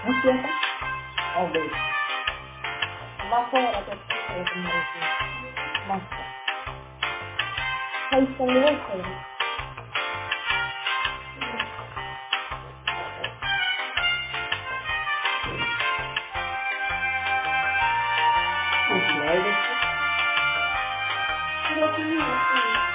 Ansieta? Talvez. Lá fora até porque como é que mostra. Aí também eu sei. Os leves. Eu não tenho assim.